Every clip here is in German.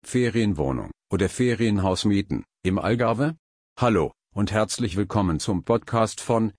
Ferienwohnung oder Ferienhaus mieten im Algarve? Hallo und herzlich willkommen zum Podcast von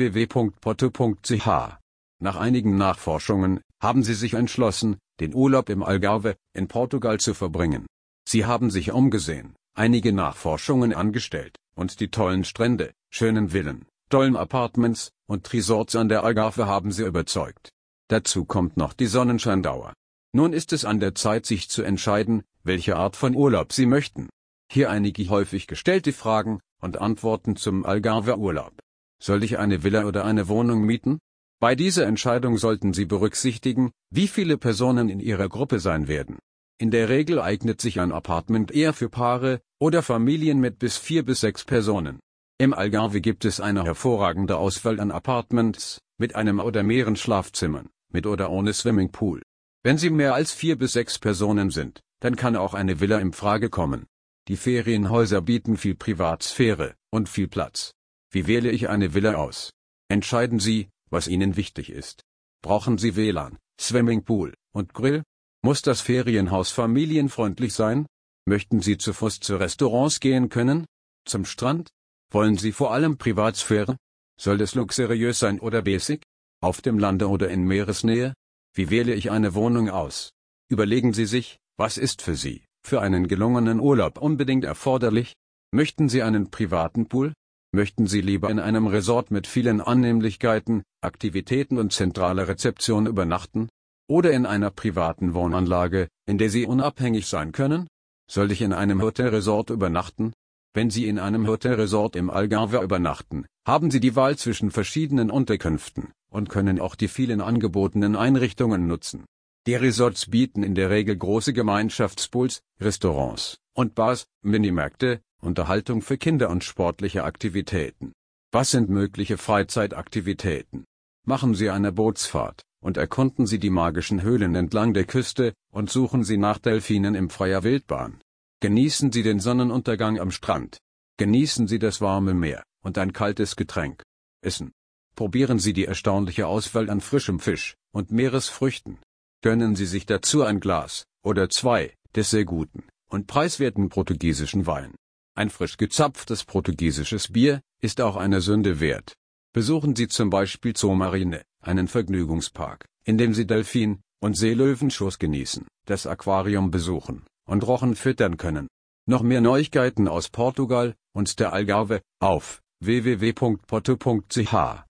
www.porto.ch. Nach einigen Nachforschungen haben Sie sich entschlossen, den Urlaub im Algarve in Portugal zu verbringen. Sie haben sich umgesehen, einige Nachforschungen angestellt und die tollen Strände, schönen Villen, tollen Apartments und Resorts an der Algarve haben Sie überzeugt. Dazu kommt noch die Sonnenscheindauer. Nun ist es an der Zeit, sich zu entscheiden, welche Art von Urlaub Sie möchten. Hier einige häufig gestellte Fragen und Antworten zum Algarve-Urlaub. Soll ich eine Villa oder eine Wohnung mieten? Bei dieser Entscheidung sollten Sie berücksichtigen, wie viele Personen in Ihrer Gruppe sein werden. In der Regel eignet sich ein Apartment eher für Paare oder Familien mit bis 4 bis 6 Personen. Im Algarve gibt es eine hervorragende Auswahl an Apartments, mit einem oder mehreren Schlafzimmern, mit oder ohne Swimmingpool. Wenn Sie mehr als 4 bis 6 Personen sind, dann kann auch eine Villa in Frage kommen. Die Ferienhäuser bieten viel Privatsphäre und viel Platz. Wie wähle ich eine Villa aus? Entscheiden Sie, was Ihnen wichtig ist. Brauchen Sie WLAN, Swimmingpool und Grill? Muss das Ferienhaus familienfreundlich sein? Möchten Sie zu Fuß zu Restaurants gehen können? Zum Strand? Wollen Sie vor allem Privatsphäre? Soll es luxuriös sein oder basic? Auf dem Lande oder in Meeresnähe? Wie wähle ich eine Wohnung aus? Überlegen Sie sich, was ist für Sie, für einen gelungenen Urlaub unbedingt erforderlich? Möchten Sie einen privaten Pool? Möchten Sie lieber in einem Resort mit vielen Annehmlichkeiten, Aktivitäten und zentraler Rezeption übernachten? Oder in einer privaten Wohnanlage, in der Sie unabhängig sein können? Soll ich in einem Hotelresort übernachten? Wenn Sie in einem Hotelresort im Algarve übernachten, haben Sie die Wahl zwischen verschiedenen Unterkünften und können auch die vielen angebotenen Einrichtungen nutzen. Die Resorts bieten in der Regel große Gemeinschaftspools, Restaurants und Bars, Minimärkte, Unterhaltung für Kinder und sportliche Aktivitäten. Was sind mögliche Freizeitaktivitäten? Machen Sie eine Bootsfahrt und erkunden Sie die magischen Höhlen entlang der Küste und suchen Sie nach Delfinen in freier Wildbahn. Genießen Sie den Sonnenuntergang am Strand. Genießen Sie das warme Meer und ein kaltes Getränk. Essen. Probieren Sie die erstaunliche Auswahl an frischem Fisch und Meeresfrüchten. Gönnen Sie sich dazu ein Glas oder 2 des sehr guten und preiswerten portugiesischen Wein. Ein frisch gezapftes portugiesisches Bier ist auch eine Sünde wert. Besuchen Sie zum Beispiel Zoo Marine, einen Vergnügungspark, in dem Sie Delfin- und Seelöwenshows genießen, das Aquarium besuchen und Rochen füttern können. Noch mehr Neuigkeiten aus Portugal und der Algarve auf www.porto.ch.